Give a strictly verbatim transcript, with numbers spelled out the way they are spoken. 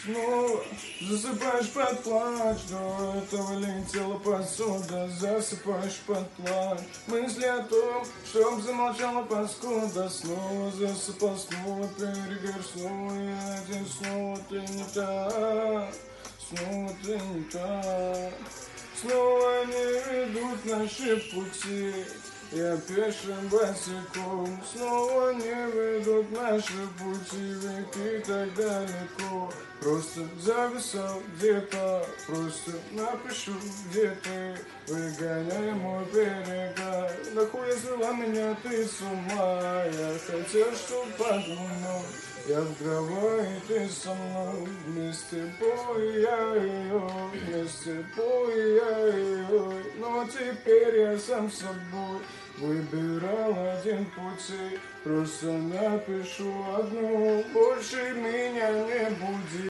снова засыпаешь под плач. До этого летела посуда, засыпаешь под плач. Мысли о том, чтоб замолчала паскуда. Снова засыпал, снова перегор, снова я один, снова ты не так, снова ты не так. Снова не ведут наши пути, я пешим босиком. Снова не ведут наши пути, веки так далеко. Просто зависал где-то, просто напишу, где ты. Выгоняй мой берега, нахуй звала меня ты с ума. Я хотел, чтоб под луной я в гроба, и ты со мной. Вместе бой я ее, вместе бой я ее. Но теперь я сам собой выбирал один путь. Просто напишу одну, больше меня не буди.